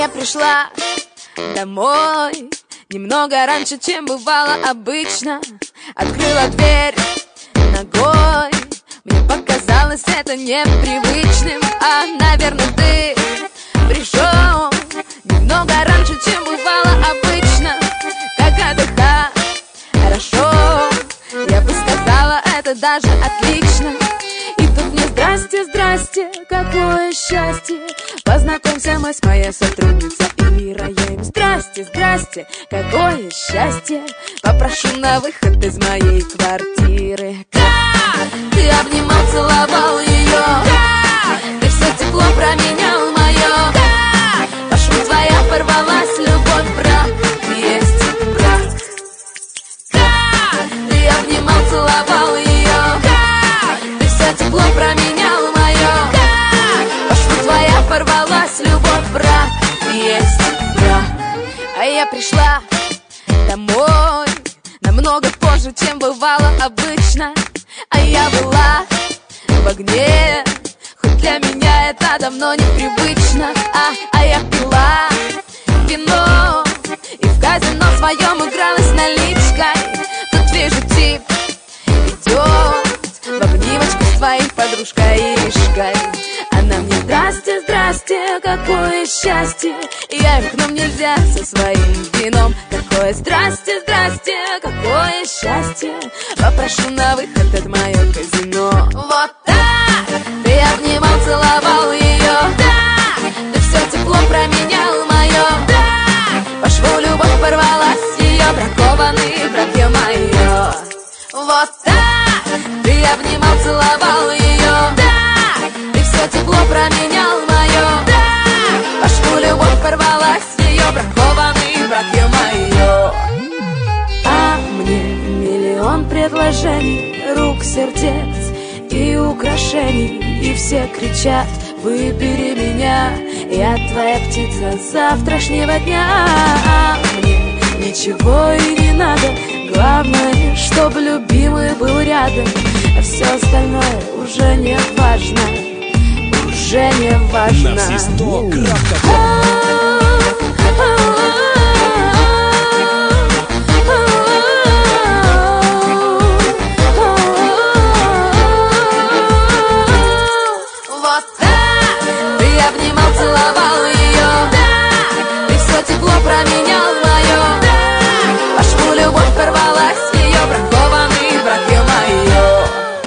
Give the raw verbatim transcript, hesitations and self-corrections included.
я пришла домой немного раньше, чем бывало обычно. Открыла дверь ногой, мне показалось это непривычным. А, наверное, ты пришел немного раньше, чем бывало обычно. Как отдыха, хорошо, я бы сказала, это даже отлично. И тут мне здрасте, здрасте, какое счастье. Познакомься мы с моей сотрудницей Ирой. Я им здрасте, здрасте, какое счастье. Попрошу на выход из моей квартиры. Как ты обнимал, целовал ее, как ты все тепло променял мое, как по шву твоя порвалась любовь, брак есть брак. Как ты обнимал, целовал ее, как ты все тепло променял мое, как по шву твоя порвалась любовь, брак есть брак. А я пришла домой намного позже, чем бывало обычно. А я была в огне, хоть для меня это давно непривычно. А, а я пила вино и в казино своем игралась наличкой. Тут вижу, тип идет в обнимочку с твоей подружкой Иришкой. Она мне здрасте, здрасте, какое счастье. Я им к нам нельзя со своим вином. Какое здрасте, здрасте, какое счастье. Попрошу на выход, это мое казино. Вот так ты обнимал, целовал ее, так ты все тепло променял мое, так по шву любовь порвалась ее, бракованный брак я мое. Вот так ты обнимал, целовал ее, так ты все тепло променял мое, так по шву любовь порвалась ее, бракованный брак я мое. А мне миллион предложений, рук, сердец и украшений. И все кричат: выбери меня, я твоя птица завтрашнего дня. А мне ничего и не надо, главное, чтобы любимый был рядом. А все остальное уже не важно, уже не важно.